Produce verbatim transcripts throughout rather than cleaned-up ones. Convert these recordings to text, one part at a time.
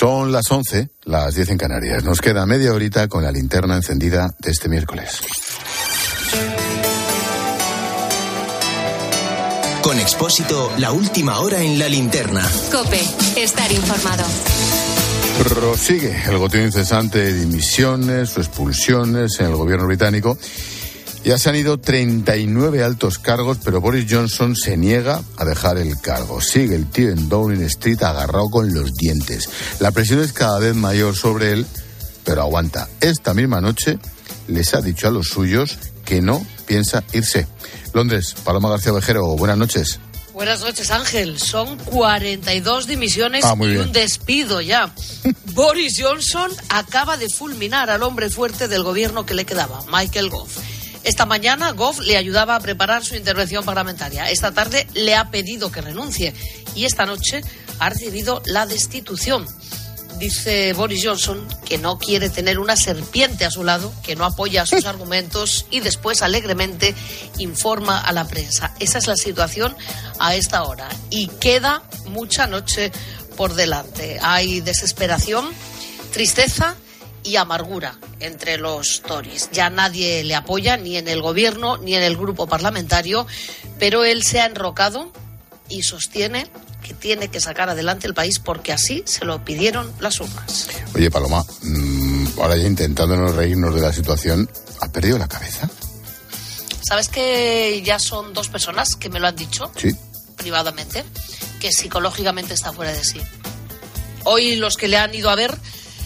Son las once, las diez en Canarias. Nos queda media horita con la linterna encendida de este miércoles. Con Expósito, la última hora en la linterna. COPE, estar informado. Prosigue el goteo incesante de dimisiones o expulsiones en el gobierno británico. Ya se han ido treinta y nueve altos cargos, pero Boris Johnson se niega a dejar el cargo. Sigue el tío en Downing Street agarrado con los dientes. La presión es cada vez mayor sobre él, pero aguanta. Esta misma noche les ha dicho a los suyos que no piensa irse. Londres, Paloma García Ovejero, buenas noches. Buenas noches, Ángel. Son cuarenta y dos dimisiones ah, y bien. un despido ya. Boris Johnson acaba de fulminar al hombre fuerte del gobierno que le quedaba, Michael Gove. Esta mañana Gove le ayudaba a preparar su intervención parlamentaria. Esta tarde le ha pedido que renuncie y esta noche ha recibido la destitución. Dice Boris Johnson que no quiere tener una serpiente a su lado, que no apoya sus argumentos y después alegremente informa a la prensa. Esa es la situación a esta hora y queda mucha noche por delante. Hay desesperación, tristeza y amargura entre los Tories. Ya nadie le apoya, ni en el gobierno ni en el grupo parlamentario, pero él se ha enrocado y sostiene que tiene que sacar adelante el país porque así se lo pidieron las urnas. Oye, Paloma, mmm, ahora ya intentándonos reírnos de la situación, ¿ha perdido la cabeza? ¿Sabes que ya son dos personas que me lo han dicho? Sí. Privadamente, que psicológicamente está fuera de sí. Hoy los que le han ido a ver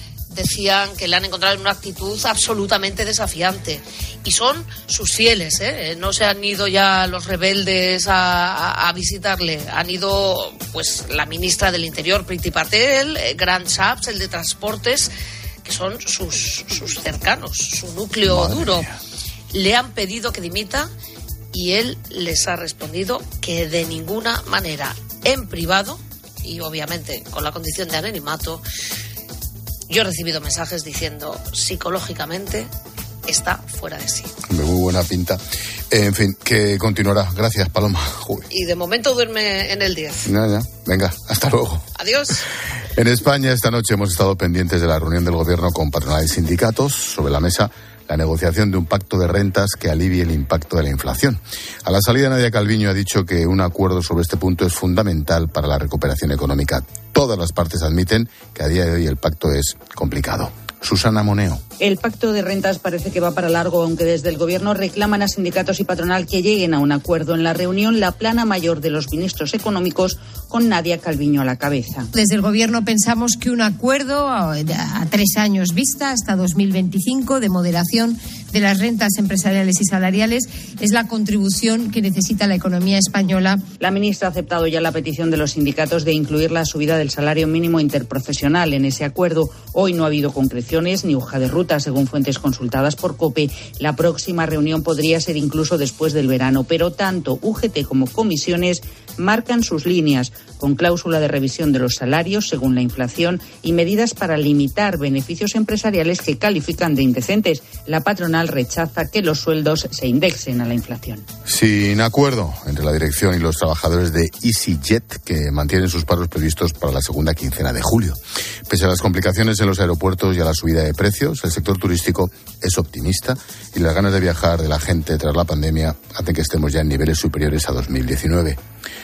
decían que le han encontrado en una actitud absolutamente desafiante. Y son sus fieles, ¿eh? No se han ido ya los rebeldes a, a, a visitarle. Han ido, pues, la ministra del Interior, Priti Patel, Grant Shapps, el de Transportes, que son sus, sus cercanos, su núcleo Madre duro. mía. Le han pedido que dimita y él les ha respondido que de ninguna manera, en privado, y obviamente con la condición de anonimato. Yo he recibido mensajes diciendo psicológicamente está fuera de sí. De muy buena pinta. En fin, que continuará. Gracias, Paloma. Uy. Y de momento duerme en el diez. Ya, ya. Venga, hasta luego. Adiós. En España esta noche hemos estado pendientes de la reunión del gobierno con patronal y sindicatos. Sobre la mesa, la negociación de un pacto de rentas que alivie el impacto de la inflación. A la salida, Nadia Calviño ha dicho que un acuerdo sobre este punto es fundamental para la recuperación económica. Todas las partes admiten que a día de hoy el pacto es complicado. Susana Moneo. El pacto de rentas parece que va para largo, aunque desde el gobierno reclaman a sindicatos y patronal que lleguen a un acuerdo. En la reunión, la plana mayor de los ministros económicos con Nadia Calviño a la cabeza. Desde el gobierno pensamos que un acuerdo a, a tres años vista, hasta dos mil veinticinco, de moderación de las rentas empresariales y salariales, es la contribución que necesita la economía española. La ministra ha aceptado ya la petición de los sindicatos de incluir la subida del salario mínimo interprofesional en ese acuerdo. Hoy no ha habido concreciones ni hoja de ruta, según fuentes consultadas por COPE. La próxima reunión podría ser incluso después del verano, pero tanto U G T como comisiones marcan sus líneas, con cláusula de revisión de los salarios según la inflación y medidas para limitar beneficios empresariales que califican de indecentes. La patronal rechaza que los sueldos se indexen a la inflación. Sin acuerdo entre la dirección y los trabajadores de EasyJet, que mantienen sus paros previstos para la segunda quincena de julio. Pese a las complicaciones en los aeropuertos y a la subida de precios, el sector turístico es optimista y las ganas de viajar de la gente tras la pandemia hacen que estemos ya en niveles superiores a dos mil diecinueve.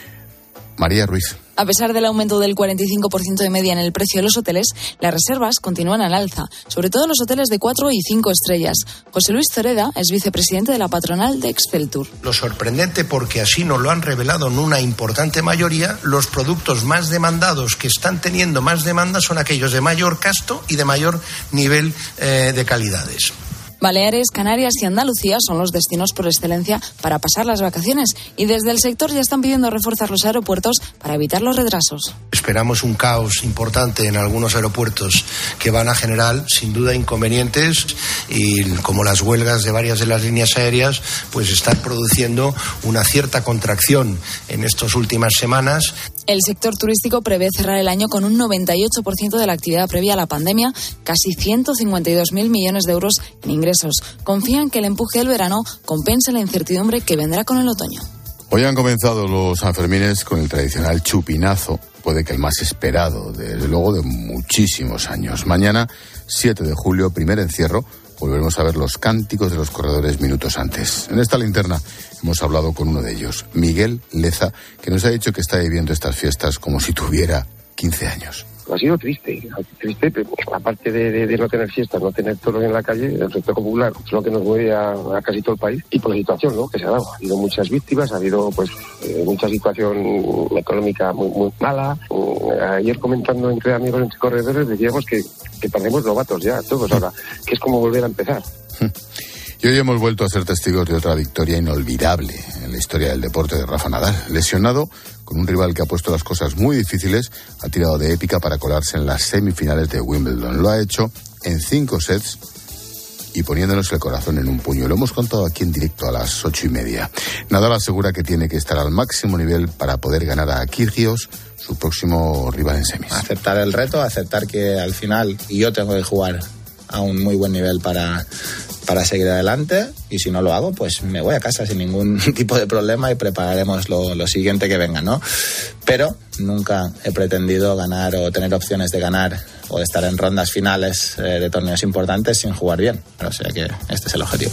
María Ruiz. A pesar del aumento del cuarenta y cinco por ciento de media en el precio de los hoteles, las reservas continúan al alza, sobre todo los hoteles de cuatro y cinco estrellas. José Luis Zoreda es vicepresidente de la patronal de Exceltur. Lo sorprendente, porque así nos lo han revelado en una importante mayoría, los productos más demandados que están teniendo más demanda son aquellos de mayor gasto y de mayor nivel eh, de calidades. Baleares, Canarias y Andalucía son los destinos por excelencia para pasar las vacaciones y desde el sector ya están pidiendo reforzar los aeropuertos para evitar los retrasos. Esperamos un caos importante en algunos aeropuertos que van a generar sin duda inconvenientes y como las huelgas de varias de las líneas aéreas pues están produciendo una cierta contracción en estas últimas semanas. El sector turístico prevé cerrar el año con un noventa y ocho por ciento de la actividad previa a la pandemia, casi ciento cincuenta y dos mil millones de euros en ingresos. Confían que el empuje del verano compense la incertidumbre que vendrá con el otoño. Hoy han comenzado los Sanfermines con el tradicional chupinazo, puede que el más esperado, desde luego, de muchísimos años. Mañana, siete de julio, primer encierro, volveremos a ver los cánticos de los corredores minutos antes. En esta linterna hemos hablado con uno de ellos, Miguel Leza, que nos ha dicho que está viviendo estas fiestas como si tuviera quince años. Ha sido triste, triste, pero aparte de, de, de no tener fiestas, no tener toros en la calle, el sector popular es lo que nos mueve a, a casi todo el país, y por la situación, ¿no?, que se ha dado. Ha habido muchas víctimas, ha habido pues eh, mucha situación económica muy, muy mala. Ayer comentando entre amigos, entre corredores, decíamos que, que parecemos novatos ya, todos ahora, que es como volver a empezar. Y hoy hemos vuelto a ser testigos de otra victoria inolvidable en la historia del deporte de Rafa Nadal. Lesionado, con un rival que ha puesto las cosas muy difíciles, ha tirado de épica para colarse en las semifinales de Wimbledon. Lo ha hecho en cinco sets y poniéndonos el corazón en un puño. Lo hemos contado aquí en directo a las ocho y media. Nadal asegura que tiene que estar al máximo nivel para poder ganar a Kyrgios, su próximo rival en semis. Aceptar el reto, aceptar que al final yo tengo que jugar a un muy buen nivel para... para seguir adelante, y si no lo hago, pues me voy a casa sin ningún tipo de problema y prepararemos lo, lo siguiente que venga, ¿no? Pero nunca he pretendido ganar o tener opciones de ganar o de estar en rondas finales eh, de torneos importantes sin jugar bien. O sea que este es el objetivo.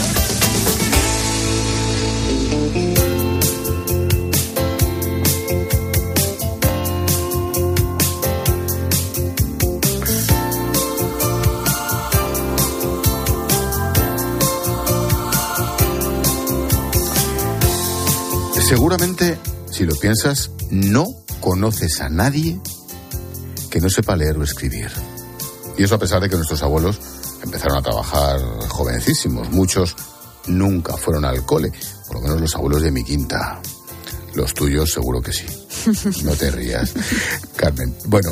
Seguramente, si lo piensas, no conoces a nadie que no sepa leer o escribir. Y eso a pesar de que nuestros abuelos empezaron a trabajar jovencísimos. Muchos nunca fueron al cole, por lo menos los abuelos de mi quinta. Los tuyos seguro que sí. No te rías, Carmen. Bueno,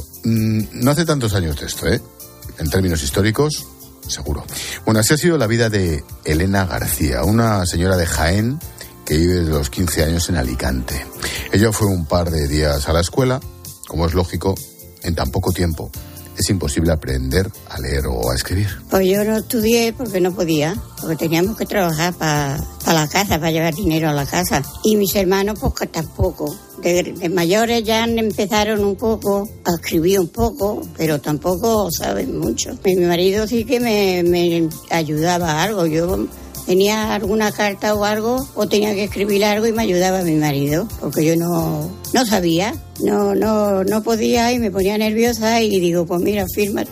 no hace tantos años de esto, ¿eh? En términos históricos, seguro. Bueno, así ha sido la vida de Elena García, una señora de Jaén que vive desde los quince años en Alicante. Ella fue un par de días a la escuela. Como es lógico, en tan poco tiempo es imposible aprender a leer o a escribir. Pues yo no estudié porque no podía, porque teníamos que trabajar para pa la casa, para llevar dinero a la casa. Y mis hermanos pues que tampoco. De, de mayores ya empezaron un poco a escribir un poco, pero tampoco saben mucho. Mi, mi marido sí que me, me ayudaba algo. Yo tenía alguna carta o algo, o tenía que escribir algo y me ayudaba mi marido, porque yo no, no sabía, no, no, no podía y me ponía nerviosa y digo, pues mira, firma.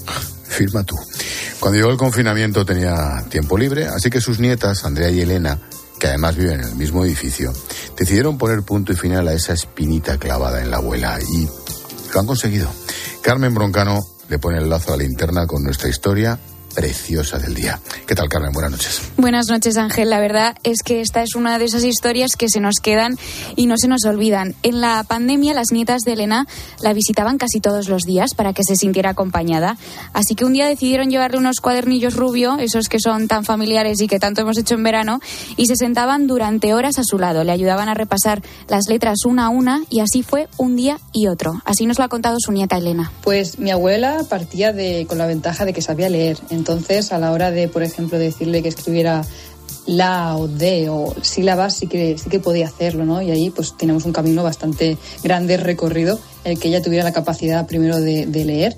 Firma tú. Cuando llegó el confinamiento tenía tiempo libre, así que sus nietas, Andrea y Elena, que además viven en el mismo edificio, decidieron poner punto y final a esa espinita clavada en la abuela, y lo han conseguido. Carmen Broncano le pone el lazo a la linterna con nuestra historia preciosa del día. ¿Qué tal, Carmen? Buenas noches. Buenas noches, Ángel. La verdad es que esta es una de esas historias que se nos quedan y no se nos olvidan. En la pandemia, las nietas de Elena la visitaban casi todos los días para que se sintiera acompañada. Así que un día decidieron llevarle unos cuadernillos rubio, esos que son tan familiares y que tanto hemos hecho en verano, y se sentaban durante horas a su lado. Le ayudaban a repasar las letras una a una, y así fue un día y otro. Así nos lo ha contado su nieta Elena. Pues mi abuela partía de, con la ventaja de que sabía leer. Entonces, a la hora de, por ejemplo, decirle que escribiera la o de o sílabas, sí que, sí que podía hacerlo, ¿no? Y ahí pues tenemos un camino bastante grande recorrido, el que ella tuviera la capacidad primero de, de leer.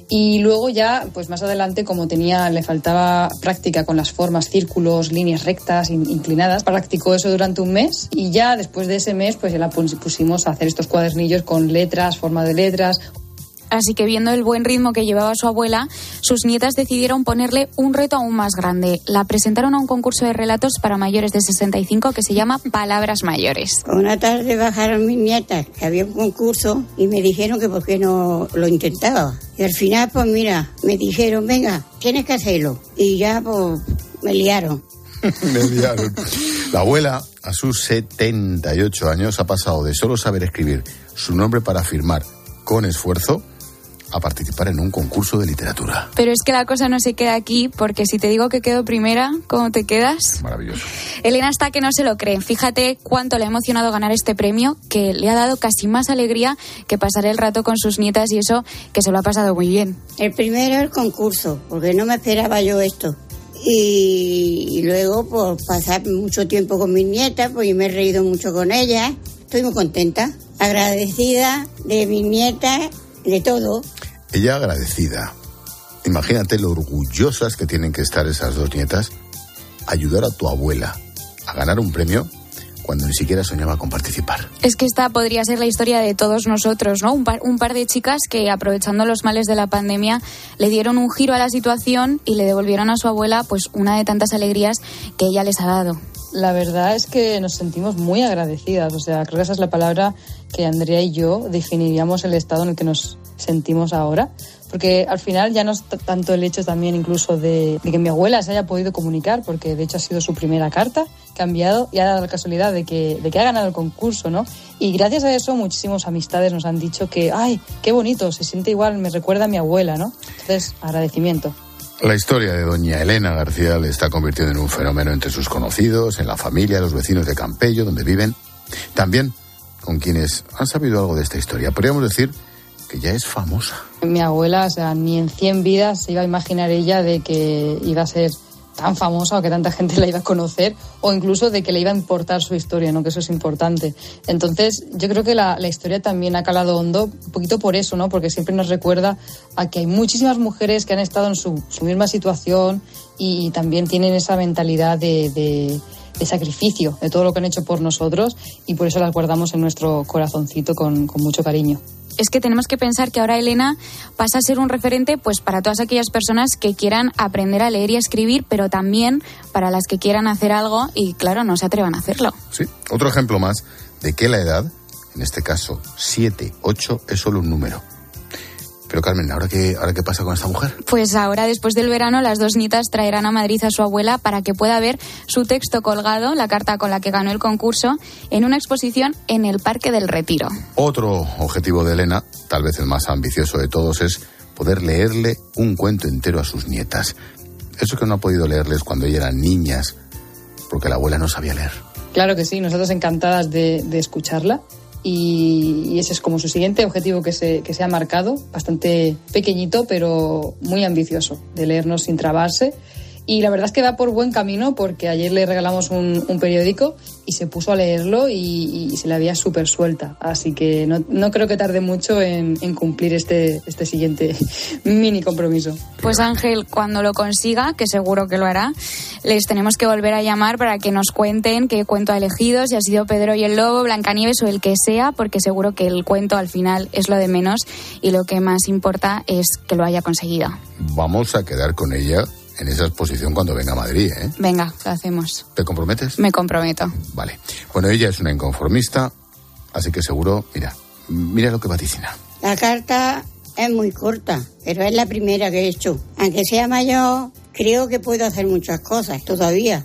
Y luego ya, pues más adelante, como tenía, le faltaba práctica con las formas, círculos, líneas rectas, inclinadas, practicó eso durante un mes, y ya después de ese mes, pues ya la pusimos a hacer estos cuadernillos con letras, forma de letras. Así que, viendo el buen ritmo que llevaba su abuela, sus nietas decidieron ponerle un reto aún más grande. La presentaron a un concurso de relatos para mayores de sesenta y cinco que se llama Palabras Mayores. Una tarde bajaron mis nietas, que había un concurso, y me dijeron que por qué no lo intentaba. Y al final, pues mira, me dijeron, venga, tienes que hacerlo. Y ya, pues, me liaron. Me liaron. La abuela, a sus setenta y ocho años, ha pasado de solo saber escribir su nombre para firmar con esfuerzo a participar en un concurso de literatura. Pero es que la cosa no se queda aquí, porque si te digo que quedo primera, ¿cómo te quedas? Maravilloso. Elena está que no se lo cree. Fíjate cuánto le ha emocionado ganar este premio, que le ha dado casi más alegría que pasar el rato con sus nietas, y eso que se lo ha pasado muy bien. El primero el concurso, porque no me esperaba yo esto. y, y luego pues pasar mucho tiempo con mis nietas, pues yo me he reído mucho con ellas. Estoy muy contenta, agradecida de mis nietas, de todo. Ella agradecida. Imagínate lo orgullosas que tienen que estar esas dos nietas. Ayudar a tu abuela a ganar un premio cuando ni siquiera soñaba con participar. Es que esta podría ser la historia de todos nosotros, ¿no? Un par, un par de chicas que, aprovechando los males de la pandemia, le dieron un giro a la situación y le devolvieron a su abuela pues una de tantas alegrías que ella les ha dado. La verdad es que nos sentimos muy agradecidas, o sea, creo que esa es la palabra que Andrea y yo definiríamos el estado en el que nos sentimos ahora, porque al final ya no es t- tanto el hecho también incluso de, de que mi abuela se haya podido comunicar, porque de hecho ha sido su primera carta que ha enviado y ha dado la casualidad de que, de que ha ganado el concurso, ¿no? Y gracias a eso muchísimas amistades nos han dicho que, ¡ay, qué bonito! Se siente igual, me recuerda a mi abuela, ¿no? Entonces, agradecimiento. La historia de doña Elena García le está convirtiendo en un fenómeno entre sus conocidos, en la familia, los vecinos de Campello, donde viven. También con quienes han sabido algo de esta historia. Podríamos decir que ya es famosa. Mi abuela, o sea, ni en cien vidas se iba a imaginar ella de que iba a ser tan famosa o que tanta gente la iba a conocer, o incluso de que le iba a importar su historia, ¿no? Que eso es importante. Entonces, yo creo que la, la historia también ha calado hondo, un poquito por eso, ¿no? Porque siempre nos recuerda a que hay muchísimas mujeres que han estado en su, su misma situación y, y también tienen esa mentalidad de, de, de sacrificio, de todo lo que han hecho por nosotros, y por eso las guardamos en nuestro corazoncito con, con mucho cariño. Es que tenemos que pensar que ahora Elena pasa a ser un referente pues para todas aquellas personas que quieran aprender a leer y a escribir, pero también para las que quieran hacer algo y, claro, no se atrevan a hacerlo. Sí, otro ejemplo más de que la edad, en este caso siete, ocho, es solo un número. Pero Carmen, ¿ahora qué, ¿ahora qué pasa con esta mujer? Pues ahora, después del verano, las dos nietas traerán a Madrid a su abuela para que pueda ver su texto colgado, la carta con la que ganó el concurso, en una exposición en el Parque del Retiro. Otro objetivo de Elena, tal vez el más ambicioso de todos, es poder leerle un cuento entero a sus nietas. Eso que no ha podido leerles cuando ellas eran niñas, porque la abuela no sabía leer. Claro que sí, nosotros encantadas de, de escucharla. Y, y ese es como su siguiente objetivo que se, que se ha marcado, bastante pequeñito pero muy ambicioso, de leernos sin trabarse. Y la verdad es que va por buen camino, porque ayer le regalamos un, un periódico y se puso a leerlo y, y se la veía súper suelta. Así que no, no creo que tarde mucho en, en cumplir este, este siguiente mini compromiso. Pues Ángel, cuando lo consiga, que seguro que lo hará, les tenemos que volver a llamar para que nos cuenten qué cuento ha elegido, si ha sido Pedro y el Lobo, Blancanieves o el que sea, porque seguro que el cuento al final es lo de menos y lo que más importa es que lo haya conseguido. Vamos a quedar con ella en esa exposición cuando venga a Madrid, ¿eh? Venga, lo hacemos. ¿Te comprometes? Me comprometo. Vale. Bueno, ella es una inconformista, así que seguro, mira, mira lo que vaticina. La carta es muy corta, pero es la primera que he hecho. Aunque sea mayor, creo que puedo hacer muchas cosas todavía.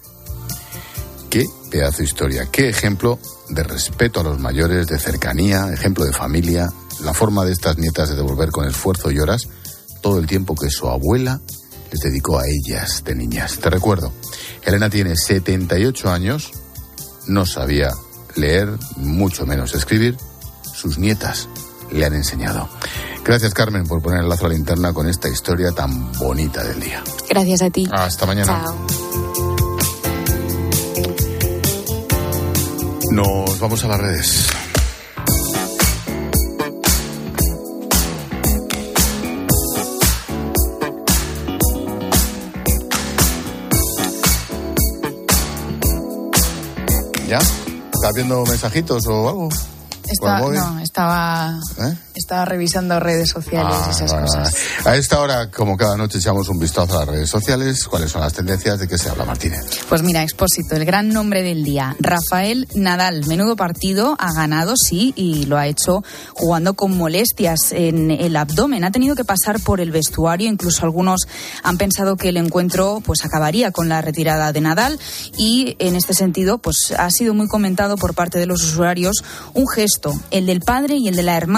Qué pedazo de historia, qué ejemplo de respeto a los mayores, de cercanía, ejemplo de familia, la forma de estas nietas de devolver con esfuerzo y horas todo el tiempo que su abuela les dedicó a ellas de niñas. Te recuerdo, Elena tiene setenta y ocho años, no sabía leer, mucho menos escribir. Sus nietas le han enseñado. Gracias, Carmen, por poner el lazo a la linterna con esta historia tan bonita del día. Gracias a ti. Hasta mañana. Chao. Nos vamos a las redes. ¿Ya? ¿Estás viendo mensajitos o algo? Está, no, estaba, ¿Eh? estaba revisando redes sociales ah, y esas vale, cosas. Vale. A esta hora, como cada noche, echamos un vistazo a las redes sociales. ¿Cuáles son las tendencias? ¿De qué se habla, Martínez? Pues mira, Expósito, el gran nombre del día. Rafael Nadal, menudo partido, ha ganado, sí, y lo ha hecho jugando con molestias en el abdomen. Ha tenido que pasar por el vestuario, incluso algunos han pensado que el encuentro pues acabaría con la retirada de Nadal, y en este sentido pues ha sido muy comentado por parte de los usuarios un gesto, el del padre y el de la hermana del tenista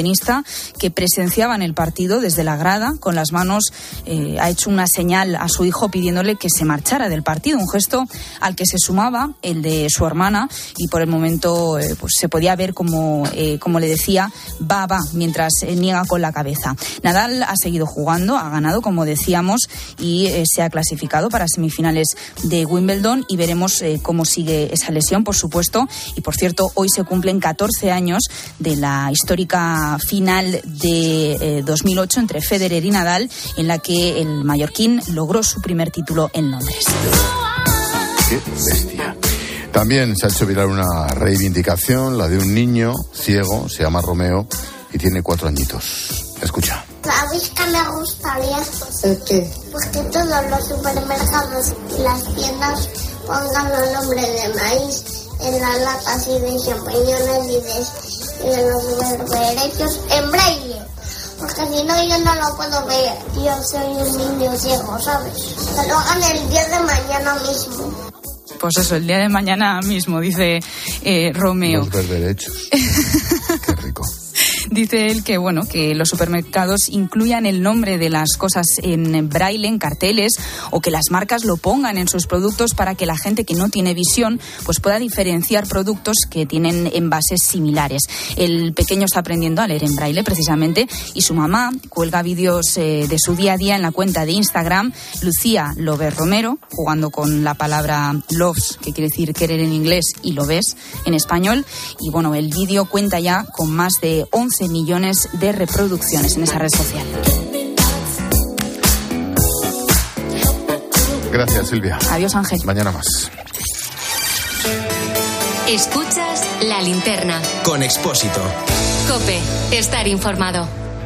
tenista que presenciaban el partido desde la grada, con las manos eh, ha hecho una señal a su hijo pidiéndole que se marchara del partido, un gesto al que se sumaba el de su hermana, y por el momento eh, pues se podía ver como, eh, como le decía, va, va, mientras eh, niega con la cabeza. Nadal ha seguido jugando, ha ganado, como decíamos, y eh, se ha clasificado para semifinales de Wimbledon, y veremos eh, cómo sigue esa lesión, por supuesto. Y por cierto, hoy se cumplen catorce años de la histórica final de eh, dos mil ocho entre Federer y Nadal, en la que el mallorquín logró su primer título en Londres. ¡Qué bestia! También se ha hecho viral una reivindicación, la de un niño ciego, se llama Romeo y tiene cuatro añitos. Escucha. ¿Sabéis que me gustaría? ¿El qué? Pues que todos los supermercados y las tiendas pongan el nombre de maíz en las latas y de champiñones y de, y de los berberechos en braille. Porque si no, yo no lo puedo ver. Yo soy un niño ciego, ¿sabes? Que lo hagan el día de mañana mismo. Pues eso, el día de mañana mismo, dice eh, Romeo. Los berberechos. Qué rico. Dice él que bueno que los supermercados incluyan el nombre de las cosas en braille, en carteles, o que las marcas lo pongan en sus productos para que la gente que no tiene visión pues pueda diferenciar productos que tienen envases similares. El pequeño está aprendiendo a leer en braille precisamente, y su mamá cuelga vídeos eh, de su día a día en la cuenta de Instagram, Lucía Lover Romero, jugando con la palabra loves, que quiere decir querer en inglés, y lo ves en español. Y bueno, el vídeo cuenta ya con más de once millones de reproducciones en esa red social. Gracias, Silvia. Adiós, Ángel. Mañana más. Escuchas La Linterna. Con Expósito. COPE. Estar informado.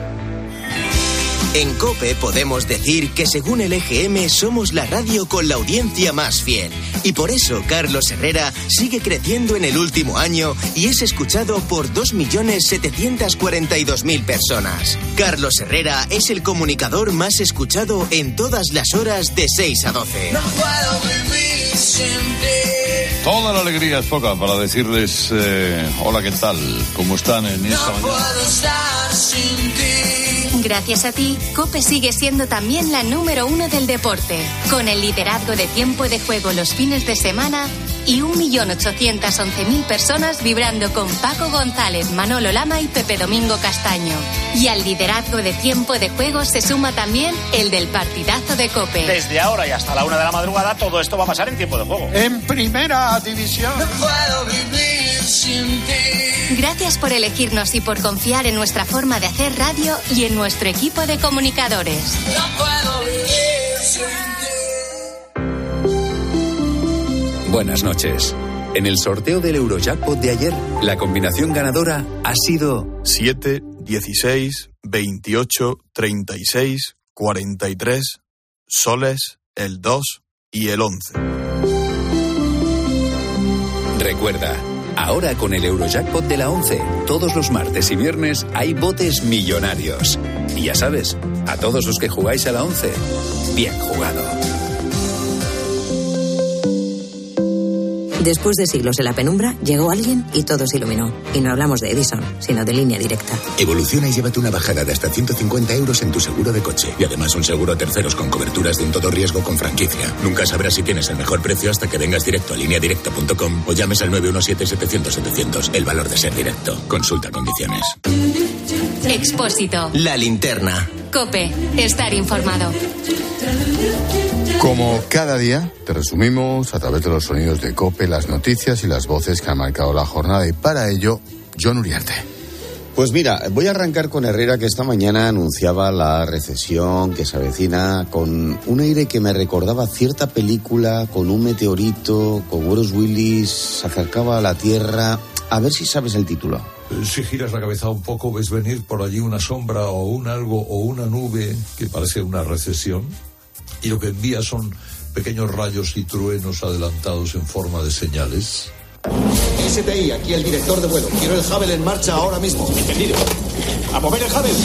En COPE podemos decir que según el E G M somos la radio con la audiencia más fiel. Y por eso Carlos Herrera sigue creciendo en el último año y es escuchado por dos millones setecientos cuarenta y dos mil personas. Carlos Herrera es el comunicador más escuchado en todas las horas de seis a doce. No puedo vivir sin ti. Toda la alegría es poca para decirles eh, hola, ¿qué tal? ¿Cómo están en esta mañana? No puedo estar sin ti. Gracias a ti, COPE sigue siendo también la número uno del deporte, con el liderazgo de tiempo de juego los fines de semana y un millón ochocientos once mil personas vibrando con Paco González, Manolo Lama y Pepe Domingo Castaño. Y al liderazgo de tiempo de juego se suma también el del partidazo de COPE. Desde ahora y hasta la una de la madrugada todo esto va a pasar en tiempo de juego. En primera división. No puedo vivir sin ti. Gracias por elegirnos y por confiar en nuestra forma de hacer radio y en nuestro equipo de comunicadores. No puedo vivir sin ti. Buenas noches. En el sorteo del Eurojackpot de ayer, la combinación ganadora ha sido siete, dieciséis, veintiocho, treinta y seis, cuarenta y tres, soles, el dos y el once. Recuerda, ahora con el Eurojackpot de la once, todos los martes y viernes hay botes millonarios. Y ya sabes, a todos los que jugáis a la once, bien jugado. Después de siglos en la penumbra, llegó alguien y todo se iluminó. Y no hablamos de Edison, sino de Línea Directa. Evoluciona y llévate una bajada de hasta ciento cincuenta euros en tu seguro de coche. Y además un seguro a terceros con coberturas de un todo riesgo con franquicia. Nunca sabrás si tienes el mejor precio hasta que vengas directo a línea directa punto com o llames al nueve uno siete, setecientos, setecientos. El valor de ser directo. Consulta condiciones. Expósito. La Linterna. COPE. Estar informado. Como cada día, te resumimos a través de los sonidos de COPE las noticias y las voces que han marcado la jornada. Y para ello, Jon Uriarte. Pues mira, voy a arrancar con Herrera, que esta mañana anunciaba la recesión que se avecina con un aire que me recordaba cierta película con un meteorito, con Bruce Willis, se acercaba a la Tierra. A ver si sabes el título. Si giras la cabeza un poco, ves venir por allí una sombra o un algo o una nube que parece una recesión. Y lo que envía son pequeños rayos y truenos adelantados en forma de señales. S T I, aquí el director de vuelo. Quiero el Hubble en marcha ahora mismo. Entendido. ¡A mover el Hubble!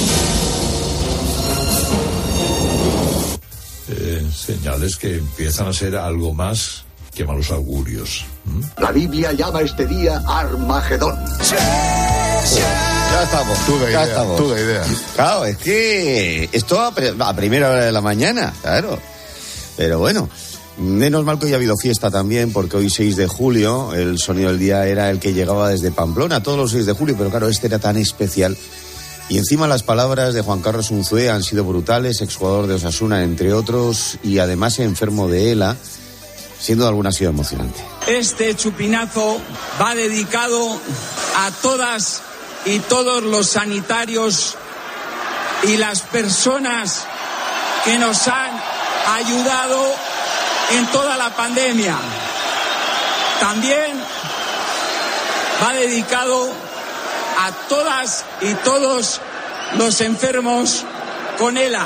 Eh, señales que empiezan a ser algo más que malos augurios. ¿Mm? La Biblia llama este día Armagedón. ¡Sí! Ya estamos, Tú de ya idea, estamos. tú de idea. Claro, es que esto a, pre- a primera hora de la mañana, claro. Pero bueno, menos mal que hoy ha habido fiesta también, porque hoy seis de julio, el sonido del día era el que llegaba desde Pamplona, todos los seis de julio, pero claro, este era tan especial. Y encima las palabras de Juan Carlos Unzué han sido brutales, exjugador de Osasuna, entre otros, y además enfermo de ELA, siendo alguna ha sido emocionante. Este chupinazo va dedicado a todas y todos los sanitarios y las personas que nos han ayudado en toda la pandemia. También va dedicado a todas y todos los enfermos con ELA.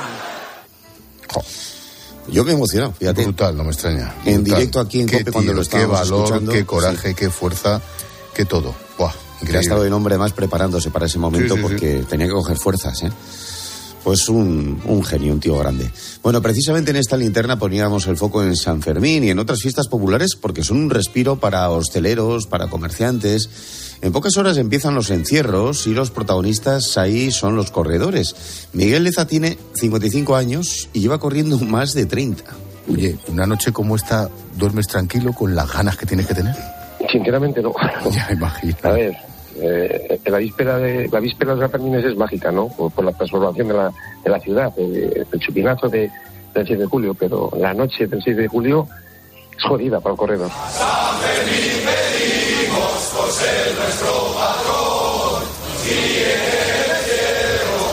Yo me he emocionado, fíjate. Brutal, no me extraña. En Brutal. directo aquí en Qué COPE cuando tío, lo estábamos qué valor, escuchando. qué coraje, Sí. qué fuerza, qué todo. Buah, Que ha increíble. estado el hombre más preparándose para ese momento Sí, sí, sí. porque tenía que coger fuerzas, ¿eh? Pues un, un genio, un tío grande. Bueno, precisamente en esta linterna poníamos el foco en San Fermín y en otras fiestas populares porque son un respiro para hosteleros, para comerciantes. En pocas horas empiezan los encierros y los protagonistas ahí son los corredores. Miguel Leza tiene cincuenta y cinco años y lleva corriendo más de treinta. Oye, una noche como esta, ¿duermes tranquilo con las ganas que tienes que tener? Sinceramente no. Ya imagino. A ver, eh, la víspera de la víspera de San Fermín es mágica, ¿no? Por, por la transformación de la, de la ciudad, el, el chupinazo de, del seis de julio, pero la noche del seis de julio es jodida para el corredor. San Fermín pedimos por ser nuestro patrón y el encierro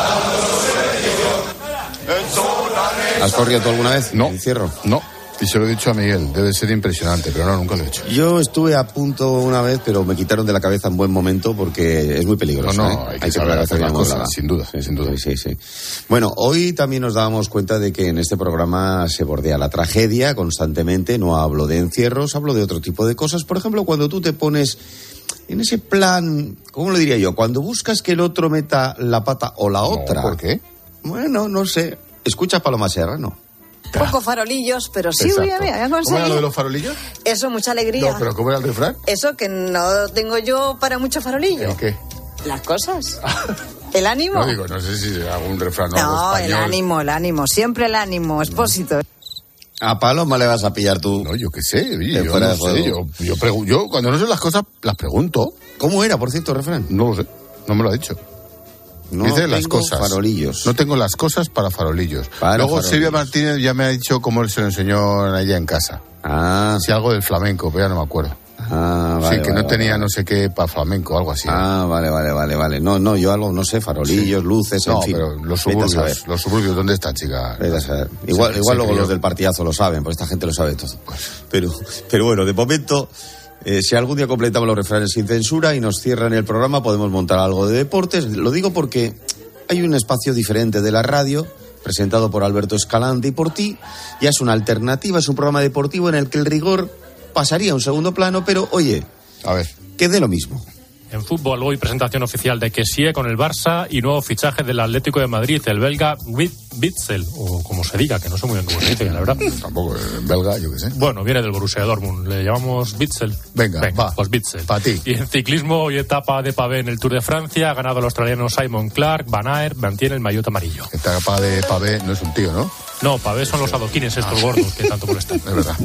dándonos bendición. ¿Has corrido tú alguna vez? No. ¿Encierro? No. Y se lo he dicho a Miguel, debe ser impresionante, pero no, nunca lo he hecho. Yo estuve a punto una vez, pero me quitaron de la cabeza en buen momento porque es muy peligroso. No, no, ¿eh? hay que saber hacer las cosas, sin duda, Sí, sin duda. Sí, sí, sí. Bueno, hoy también nos dábamos cuenta de que en este programa se bordea la tragedia constantemente. No hablo de encierros, hablo de otro tipo de cosas. Por ejemplo, cuando tú te pones en ese plan, ¿cómo lo diría yo? Cuando buscas que el otro meta la pata o la otra. ¿Por qué? Bueno, no sé. Escucha a Paloma Serrano. Poco farolillos, pero sí, Exacto. voy a ver, ¿Cómo era lo de los farolillos? Eso, mucha alegría. No, pero ¿cómo era el refrán? Eso que no tengo yo para mucho farolillo. ¿El qué? Las cosas. ¿El ánimo? No digo, no sé si algún refrán o algo No, español. el ánimo, el ánimo. Siempre el ánimo, Expósito. A Paloma le vas a pillar tú. No, yo qué sé, oye, De yo fuera no de juego. sé, yo, yo, pregu- yo cuando no sé las cosas las pregunto. ¿Cómo era, por cierto, el refrán? No lo sé, no me lo ha dicho. No Dice las tengo cosas. farolillos. No tengo las cosas para farolillos. Para Luego farolillos. Silvia Martínez ya me ha dicho cómo se lo enseñó allá en casa. Ah, Si algo del flamenco, pero ya no me acuerdo. ah vale. sí, que vale, no tenía vale. no sé qué para flamenco, algo así. Ah, vale, vale, vale, vale. No, no, yo algo, no sé, farolillos, luces, no, en fin. pero los Vete a saber. suburbios, los suburbios, ¿dónde está, chica? Vete a saber. Igual, Se- igual se luego crió. los del partidazo lo saben, porque esta gente lo sabe todo. Pero, pero bueno, de momento, eh, si algún día completamos los refranes sin censura y nos cierran el programa, podemos montar algo de deportes. Lo digo porque hay un espacio diferente de la radio, presentado por Alberto Escalante y por ti. Ya es una alternativa, es un programa deportivo en el que el rigor pasaría a un segundo plano, pero oye, a ver, que dé lo mismo. En fútbol, hoy presentación oficial de Kessie con el Barça y nuevo fichaje del Atlético de Madrid, el belga Witzel, o como se diga, que no sé muy bien cómo se dice, la verdad. Tampoco en belga, yo qué sé. Bueno, viene del Borussia Dortmund, le llamamos Witzel. Venga, va. Pues Witzel. Pa' ti. Y en ciclismo, hoy etapa de pavé en el Tour de Francia, ha ganado el australiano Simon Clark, Van Aert mantiene el maillot amarillo. Esta capa de pavé no es un tío, ¿no? No, pavé son los adoquines estos gordos que tanto molestan. Es verdad.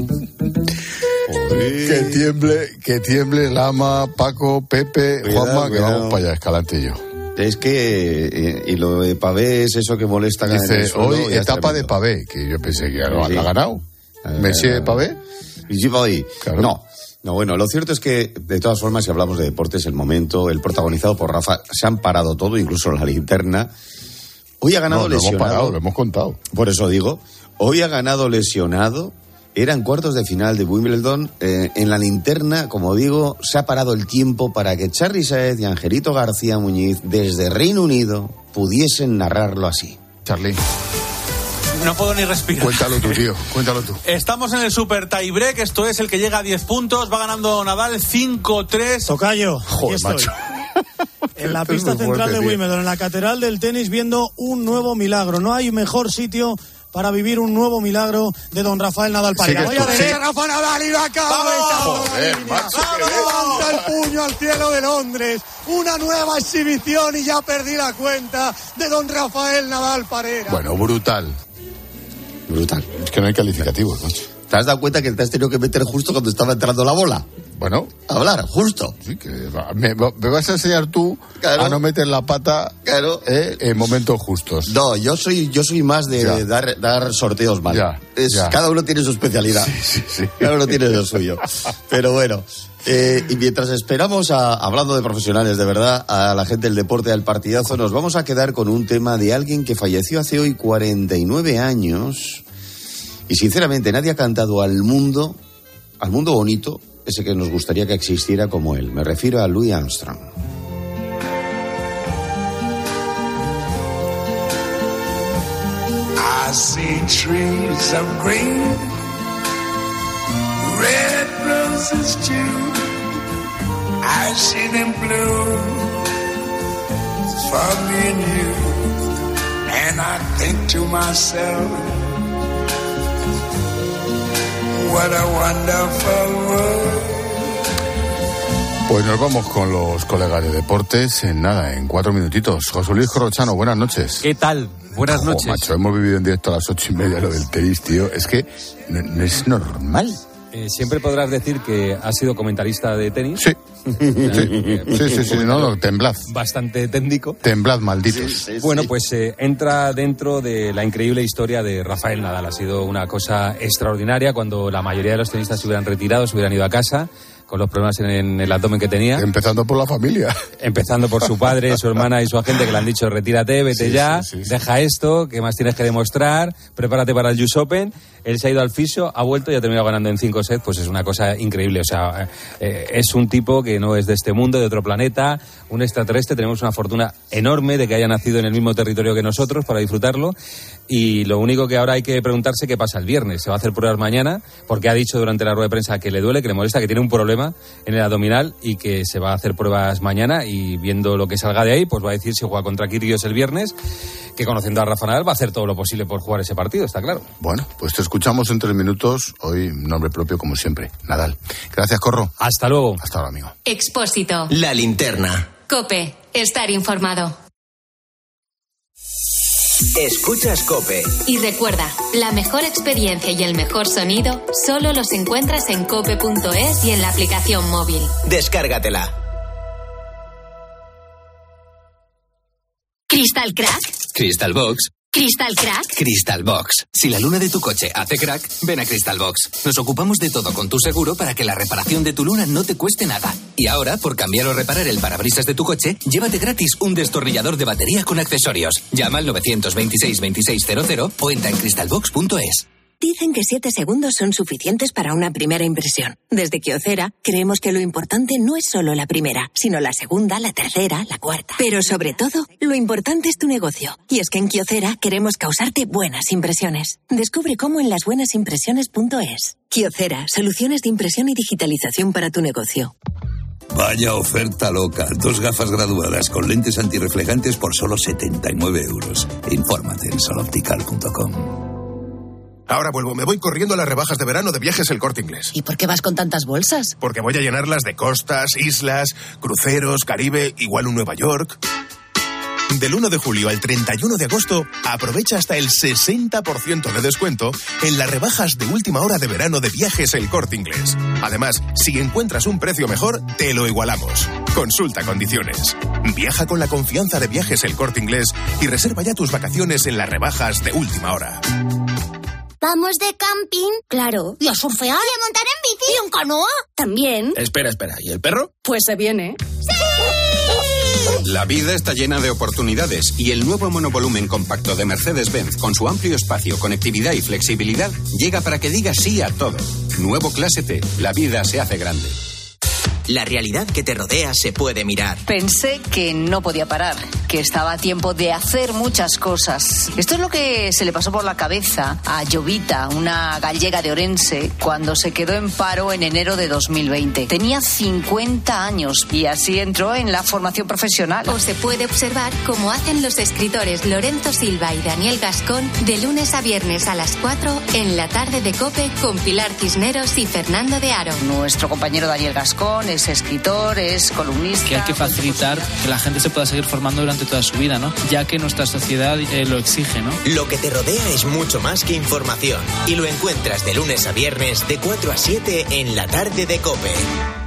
Que tiemble, que tiemble Lama, Paco, Pepe, Cuidado, Juanma, que cuidado. vamos para allá, Escalante y yo. Es que, eh, y lo de pavé es eso que molesta en el Dice, suelo, hoy ya es etapa de tremendo. pavé, que yo pensé que ya lo Sí. ha ganado. Eh, Messi de eh, pavé. Y yo voy. Claro. No, no, bueno, lo cierto es que, de todas formas, si hablamos de deportes, el momento, el protagonizado por Rafa, se han parado todo, incluso la linterna. Hoy ha ganado No, lo hemos lesionado. parado, lo hemos contado. Por eso digo, hoy ha ganado lesionado. Eran cuartos de final de Wimbledon. Eh, en la linterna, como digo, se ha parado el tiempo para que Charly Saez y Angelito García Muñiz, desde Reino Unido, pudiesen narrarlo así. Charly, No puedo ni respirar. cuéntalo tú, tío, cuéntalo tú. Estamos en el Super Tiebreak, esto es el que llega a diez puntos, va ganando Nadal cinco tres. Tocayo, aquí Joder, estoy. macho. En la Esto es pista muy central fuerte, de tío. Wimbledon, en la catedral del tenis, viendo un nuevo milagro. No hay mejor sitio para vivir un nuevo milagro de don Rafael Nadal Parera. Voy a derecha, sí. Rafa Nadal y la cabeza. Levanta el puño al cielo de Londres. Una nueva exhibición y ya perdí la cuenta de don Rafael Nadal Parera. Bueno, brutal. Brutal. Es que no hay calificativos, macho. ¿Te has dado cuenta que te has tenido que meter justo cuando estaba entrando la bola? Bueno. A hablar, justo. Sí, que me, me vas a enseñar tú claro. a no meter la pata claro. eh, en momentos justos. No, yo soy yo soy más de ya. dar, dar sorteos mal. Ya, es, ya. Cada uno tiene su especialidad. Sí, sí, sí. Cada uno tiene lo suyo. Pero bueno, eh, y mientras esperamos, a, hablando de profesionales de verdad, a la gente del deporte, al partidazo, nos vamos a quedar con un tema de alguien que falleció hace hoy cuarenta y nueve años... Y sinceramente nadie ha cantado al mundo, al mundo bonito, ese que nos gustaría que existiera como él. Me refiero a Louis Armstrong. I see trees of green, red roses too. I see them blue for me and you. And I think to myself, what a wonderful world. Pues nos vamos con los colegas de deportes en nada, en cuatro minutitos. José Luis Corrochano, buenas noches. ¿Qué tal? Buenas Ojo, noches. Macho, hemos vivido en directo a las ocho y media lo del tenis, tío. Es que no, no es normal. Eh, siempre podrás decir que has sido comentarista de tenis. Sí. Sí, sí, sí, sí, no, no, temblad. Bastante técnico. Temblad, malditos. Sí, sí, bueno, pues eh, entra dentro de la increíble historia de Rafael Nadal. Ha sido una cosa extraordinaria cuando la mayoría de los tenistas se hubieran retirado, se hubieran ido a casa con los problemas en, en el abdomen que tenía. Empezando por la familia. Empezando por su padre, su hermana y su agente, que le han dicho retírate, vete sí, ya, sí, sí, sí. deja esto, ¿qué más tienes que demostrar? Prepárate para el U S Open. Él se ha ido al fisio, ha vuelto y ha terminado ganando en cinco sets, pues es una cosa increíble. O sea, eh, es un tipo que no es de este mundo, de otro planeta, un extraterrestre. Tenemos una fortuna enorme de que haya nacido en el mismo territorio que nosotros para disfrutarlo. Y lo único que ahora hay que preguntarse qué pasa el viernes. Se va a hacer pruebas mañana, porque ha dicho durante la rueda de prensa que le duele, que le molesta, que tiene un problema en el abdominal y que se va a hacer pruebas mañana, y viendo lo que salga de ahí, pues va a decir si juega contra Kyrgios el viernes, que conociendo a Rafa Nadal va a hacer todo lo posible por jugar ese partido, está claro. Bueno, pues te escuchamos en tres minutos, hoy nombre propio como siempre, Nadal. Gracias, Corro. Hasta luego. Hasta ahora, amigo. Expósito. La linterna. COPE. Estar informado. Escuchas COPE. Y recuerda, la mejor experiencia y el mejor sonido solo los encuentras en cope punto es y en la aplicación móvil. Descárgatela. ¿Crystal Crack? Crystal Box. ¿Crystal Crack? Crystal Box. Si la luna de tu coche hace crack, ven a Crystal Box. Nos ocupamos de todo con tu seguro para que la reparación de tu luna no te cueste nada. Y ahora, por cambiar o reparar el parabrisas de tu coche, llévate gratis un destornillador de batería con accesorios. Llama al nueve dos seis, veintiséis cero cero o entra en crystal box punto es. Dicen que siete segundos son suficientes para una primera impresión. Desde Kyocera creemos que lo importante no es solo la primera, sino la segunda, la tercera, la cuarta. Pero sobre todo, lo importante es tu negocio. Y es que en Kyocera queremos causarte buenas impresiones. Descubre cómo en las buenas impresiones punto es. Kyocera, soluciones de impresión y digitalización para tu negocio. Vaya oferta loca. Dos gafas graduadas con lentes antirreflejantes por solo setenta y nueve euros. Infórmate en sol optical punto com. Ahora vuelvo, me voy corriendo a las rebajas de verano de Viajes El Corte Inglés. ¿Y por qué vas con tantas bolsas? Porque voy a llenarlas de costas, islas, cruceros, Caribe, igual un Nueva York. Del uno de julio al treinta y uno de agosto, aprovecha hasta el sesenta por ciento de descuento en las rebajas de última hora de verano de Viajes El Corte Inglés. Además, si encuentras un precio mejor, te lo igualamos. Consulta condiciones. Viaja con la confianza de Viajes El Corte Inglés y reserva ya tus vacaciones en las rebajas de última hora. ¿Vamos de camping? Claro. ¿Y a surfear? ¿Y a montar en bici? ¿Y en canoa? También. Espera, espera. ¿Y el perro? Pues se viene. ¡Sí! La vida está llena de oportunidades y el nuevo monovolumen compacto de Mercedes-Benz, con su amplio espacio, conectividad y flexibilidad, llega para que diga sí a todo. Nuevo Clase T. La vida se hace grande. La realidad que te rodea se puede mirar. Pensé que no podía parar, que estaba a tiempo de hacer muchas cosas. Esto es lo que se le pasó por la cabeza a Jovita, una gallega de Orense, cuando se quedó en paro en enero de dos mil veinte. Tenía cincuenta años y así entró en la formación profesional. O se puede observar cómo hacen los escritores Lorenzo Silva y Daniel Gascón de lunes a viernes a las cuatro en la tarde de COPE con Pilar Cisneros y Fernando de Aro. Nuestro compañero Daniel Gascón es escritor, es columnista. Que hay que facilitar que la gente se pueda seguir formando durante toda su vida, ¿no? Ya que nuestra sociedad eh, lo exige, ¿no? Lo que te rodea es mucho más que información y lo encuentras de lunes a viernes de cuatro a siete en la tarde de COPE.